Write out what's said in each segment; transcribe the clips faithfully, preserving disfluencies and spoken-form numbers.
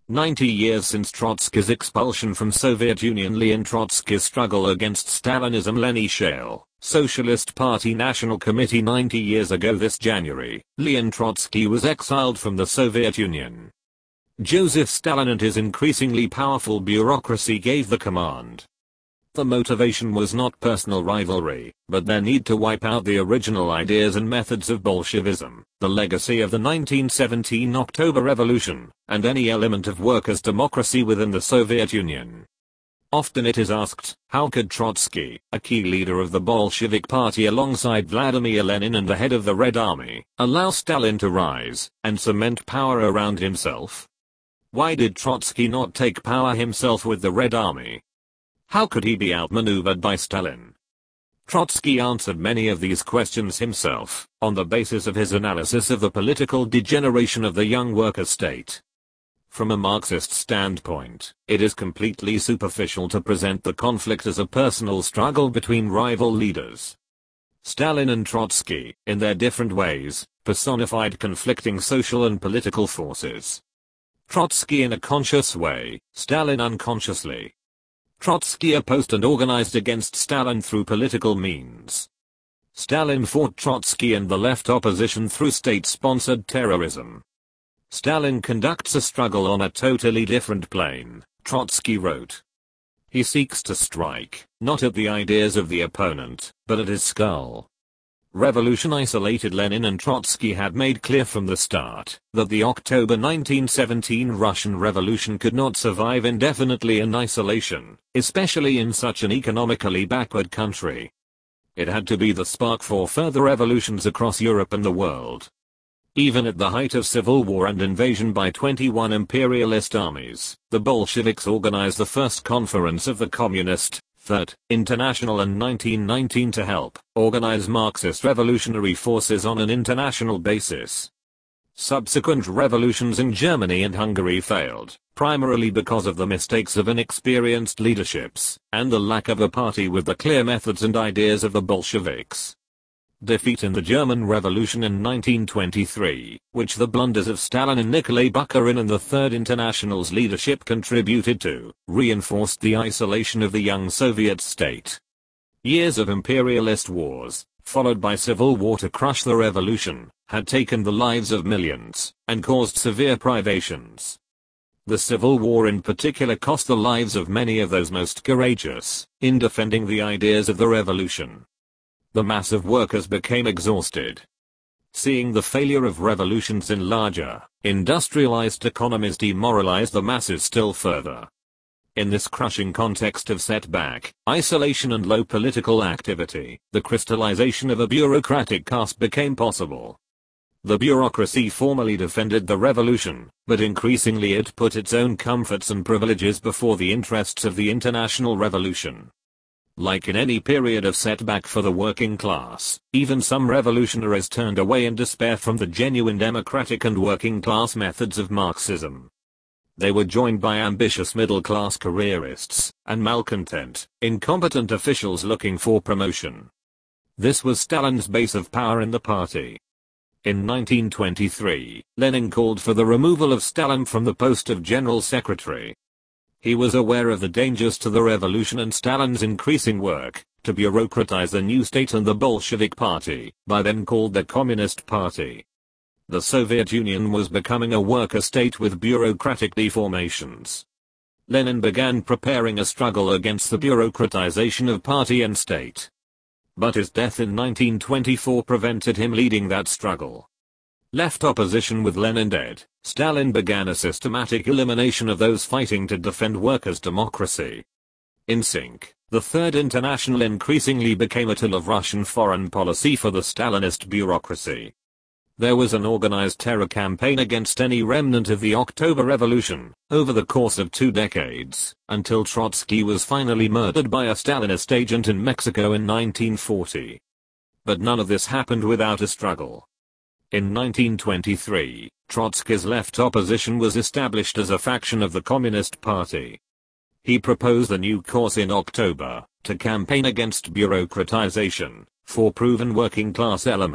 ninety years since Trotsky's expulsion from Soviet Union. Leon Trotsky's struggle against Stalinism. Lenny Shale, Socialist Party National Committee. Ninety years ago this January, Leon Trotsky was exiled from the Soviet Union. Joseph Stalin and his increasingly powerful bureaucracy gave the command. The motivation was not personal rivalry, but their need to wipe out the original ideas and methods of Bolshevism, the legacy of the nineteen seventeen October Revolution, and any element of workers' democracy within the Soviet Union. Often it is asked, how could Trotsky, a key leader of the Bolshevik Party alongside Vladimir Lenin and the head of the Red Army, allow Stalin to rise and cement power around himself? Why did Trotsky not take power himself with the Red Army? How could he be outmaneuvered by Stalin? Trotsky answered many of these questions himself, on the basis of his analysis of the political degeneration of the young worker state. From a Marxist standpoint, it is completely superficial to present the conflict as a personal struggle between rival leaders. Stalin and Trotsky, in their different ways, personified conflicting social and political forces. Trotsky in a conscious way, Stalin unconsciously. Trotsky opposed and organized against Stalin through political means. Stalin fought Trotsky and the left opposition through state-sponsored terrorism. Stalin conducts a struggle on a totally different plane, Trotsky wrote. He seeks to strike, not at the ideas of the opponent, but at his skull. Revolution isolated. Lenin and Trotsky had made clear from the start that the October nineteen seventeen Russian Revolution could not survive indefinitely in isolation, especially in such an economically backward country. It had to be the spark for further revolutions across Europe and the world. Even at the height of civil war and invasion by twenty-one imperialist armies, the Bolsheviks organized the first conference of the Communist Third International in nineteen nineteen to help organize Marxist revolutionary forces on an international basis. Subsequent revolutions in Germany and Hungary failed, primarily because of the mistakes of inexperienced leaderships, and the lack of a party with the clear methods and ideas of the Bolsheviks. Defeat in the German Revolution in nineteen twenty-three, which the blunders of Stalin and Nikolai Bukharin and the Third International's leadership contributed to, reinforced the isolation of the young Soviet state. Years of imperialist wars, followed by civil war to crush the revolution, had taken the lives of millions, and caused severe privations. The Civil War in particular cost the lives of many of those most courageous in defending the ideas of the revolution. The mass of workers became exhausted. Seeing the failure of revolutions in larger, industrialized economies demoralized the masses still further. In this crushing context of setback, isolation and low political activity, the crystallization of a bureaucratic caste became possible. The bureaucracy formally defended the revolution, but increasingly it put its own comforts and privileges before the interests of the international revolution. Like in any period of setback for the working class, even some revolutionaries turned away in despair from the genuine democratic and working class methods of Marxism. They were joined by ambitious middle-class careerists, and malcontent, incompetent officials looking for promotion. This was Stalin's base of power in the party. In nineteen twenty-three, Lenin called for the removal of Stalin from the post of General Secretary. He was aware of the dangers to the revolution and Stalin's increasing work to bureaucratize the new state and the Bolshevik Party, by then called the Communist Party. The Soviet Union was becoming a worker state with bureaucratic deformations. Lenin began preparing a struggle against the bureaucratization of party and state. But his death in nineteen twenty-four prevented him leading that struggle. Left opposition with Lenin dead, Stalin began a systematic elimination of those fighting to defend workers' democracy. In sync, the Third International increasingly became a tool of Russian foreign policy for the Stalinist bureaucracy. There was an organized terror campaign against any remnant of the October Revolution, over the course of two decades, until Trotsky was finally murdered by a Stalinist agent in Mexico in nineteen forty. But none of this happened without a struggle. In nineteen twenty-three, Trotsky's left opposition was established as a faction of the Communist Party. He proposed a new course in October, to campaign against bureaucratization, for proven working class element,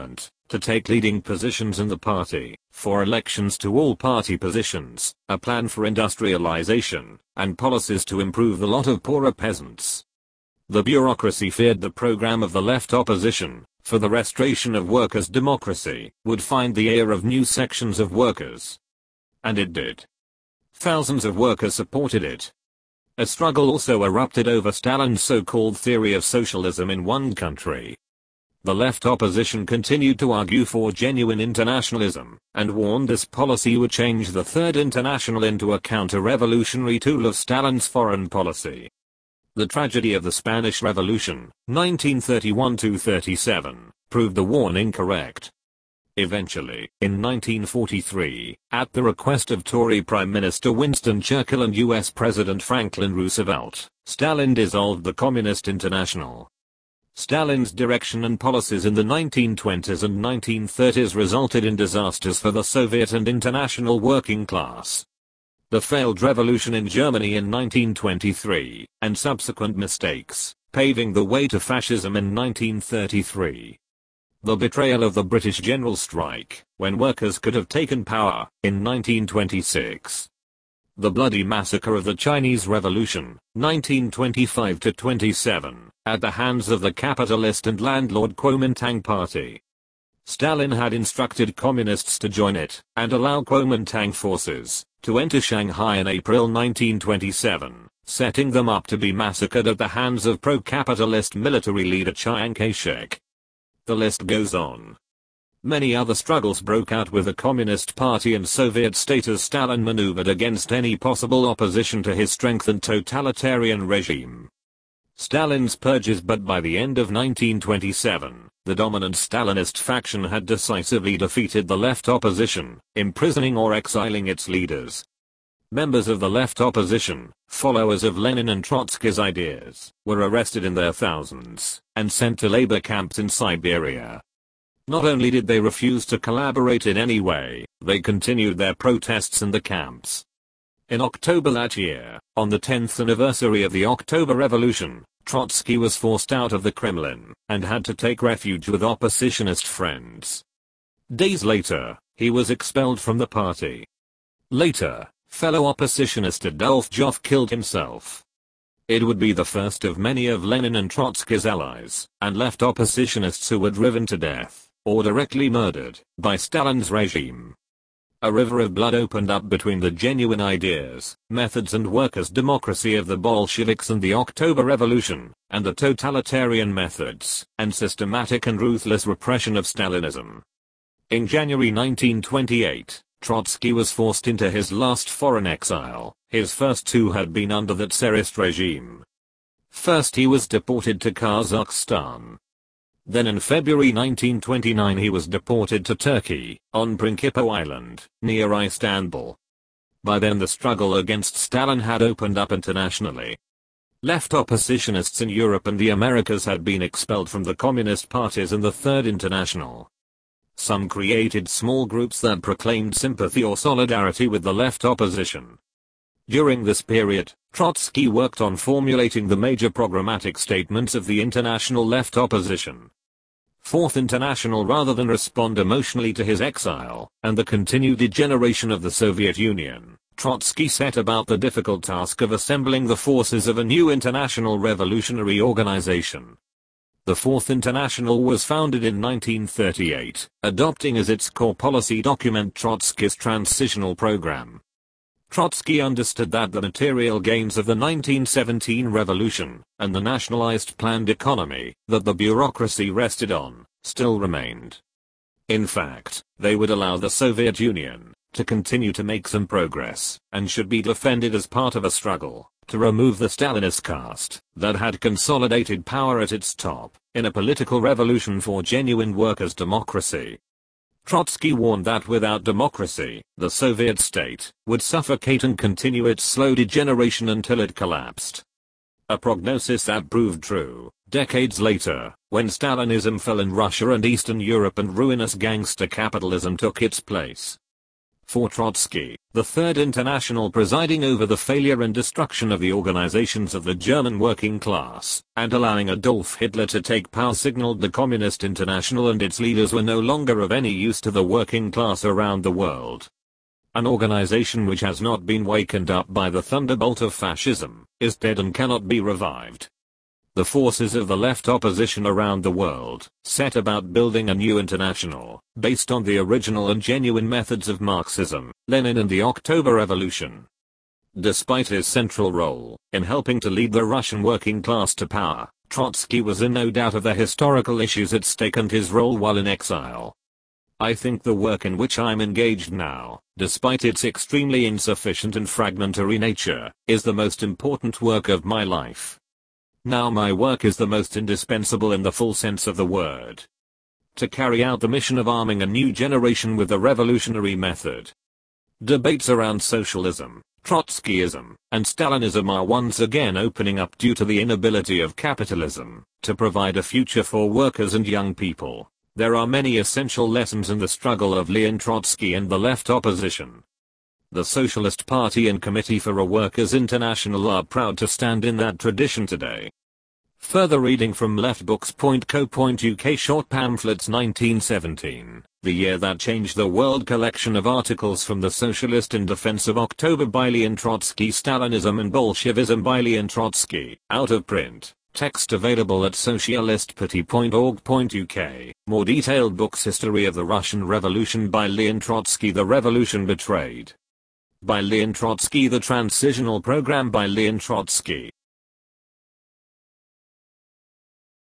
to take leading positions in the party, for elections to all party positions, a plan for industrialization, and policies to improve the lot of poorer peasants. The bureaucracy feared the program of the left opposition, for the restoration of workers' democracy, would find the ear of new sections of workers. And it did. Thousands of workers supported it. A struggle also erupted over Stalin's so-called theory of socialism in one country. The left opposition continued to argue for genuine internationalism, and warned this policy would change the Third International into a counter-revolutionary tool of Stalin's foreign policy. The tragedy of the Spanish Revolution, nineteen thirty-one to thirty-seven, proved the warning correct. Eventually, in nineteen forty-three, at the request of Tory Prime Minister Winston Churchill and U S President Franklin Roosevelt, Stalin dissolved the Communist International. Stalin's direction and policies in the nineteen twenties and nineteen thirties resulted in disasters for the Soviet and international working class. The failed revolution in Germany in nineteen twenty-three, and subsequent mistakes, paving the way to fascism in nineteen thirty-three. The betrayal of the British general strike, when workers could have taken power, in nineteen twenty-six. The bloody massacre of the Chinese Revolution, nineteen twenty-five to twenty-seven, at the hands of the capitalist and landlord Kuomintang Party. Stalin had instructed communists to join it, and allow Kuomintang forces to enter Shanghai in April nineteen twenty-seven, setting them up to be massacred at the hands of pro-capitalist military leader Chiang Kai-shek. The list goes on. Many other struggles broke out with the Communist Party and Soviet state as Stalin maneuvered against any possible opposition to his strengthened totalitarian regime. Stalin's purges. But by the end of nineteen twenty-seven, the dominant Stalinist faction had decisively defeated the left opposition, imprisoning or exiling its leaders. Members of the left opposition, followers of Lenin and Trotsky's ideas, were arrested in their thousands, and sent to labor camps in Siberia. Not only did they refuse to collaborate in any way, they continued their protests in the camps. In October that year, on the tenth anniversary of the October Revolution, Trotsky was forced out of the Kremlin, and had to take refuge with oppositionist friends. Days later, he was expelled from the party. Later, fellow oppositionist Adolf Joff killed himself. It would be the first of many of Lenin and Trotsky's allies, and left oppositionists who were driven to death, or directly murdered, by Stalin's regime. A river of blood opened up between the genuine ideas, methods and workers' democracy of the Bolsheviks and the October Revolution, and the totalitarian methods, and systematic and ruthless repression of Stalinism. In January nineteen twenty-eight, Trotsky was forced into his last foreign exile. His first two had been under the Tsarist regime. First he was deported to Kazakhstan. Then in February nineteen twenty-nine he was deported to Turkey, on Principe Island, near Istanbul. By then the struggle against Stalin had opened up internationally. Left oppositionists in Europe and the Americas had been expelled from the communist parties and the Third International. Some created small groups that proclaimed sympathy or solidarity with the left opposition. During this period, Trotsky worked on formulating the major programmatic statements of the international left opposition. Fourth International rather than respond emotionally to his exile, and the continued degeneration of the Soviet Union, Trotsky set about the difficult task of assembling the forces of a new international revolutionary organization. The Fourth International was founded in nineteen thirty-eight, adopting as its core policy document Trotsky's transitional program. Trotsky understood that the material gains of the nineteen seventeen revolution, and the nationalized planned economy that the bureaucracy rested on, still remained. In fact, they would allow the Soviet Union to continue to make some progress, and should be defended as part of a struggle to remove the Stalinist caste that had consolidated power at its top, in a political revolution for genuine workers' democracy. Trotsky warned that without democracy, the Soviet state would suffocate and continue its slow degeneration until it collapsed. A prognosis that proved true, decades later, when Stalinism fell in Russia and Eastern Europe and ruinous gangster capitalism took its place. For Trotsky, the Third International presiding over the failure and destruction of the organizations of the German working class, and allowing Adolf Hitler to take power signaled the Communist International and its leaders were no longer of any use to the working class around the world. An organization which has not been wakened up by the thunderbolt of fascism, is dead and cannot be revived. The forces of the left opposition around the world set about building a new international, based on the original and genuine methods of Marxism, Lenin and the October Revolution. Despite his central role in helping to lead the Russian working class to power, Trotsky was in no doubt of the historical issues at stake and his role while in exile. I think the work in which I'm engaged now, despite its extremely insufficient and fragmentary nature, is the most important work of my life. Now my work is the most indispensable in the full sense of the word. To carry out the mission of arming a new generation with the revolutionary method. Debates around socialism, Trotskyism, and Stalinism are once again opening up due to the inability of capitalism to provide a future for workers and young people. There are many essential lessons in the struggle of Leon Trotsky and the left opposition. The Socialist Party and Committee for a Workers' International are proud to stand in that tradition today. Further reading from leftbooks dot co dot U K Short Pamphlets nineteen seventeen, The Year That Changed the World collection of articles from the Socialist in Defense of October by Leon Trotsky Stalinism and Bolshevism by Leon Trotsky, out of print. Text available at socialist party dot org dot U K. More detailed books History of the Russian Revolution by Leon Trotsky The Revolution Betrayed by Leon Trotsky The Transitional Program by Leon Trotsky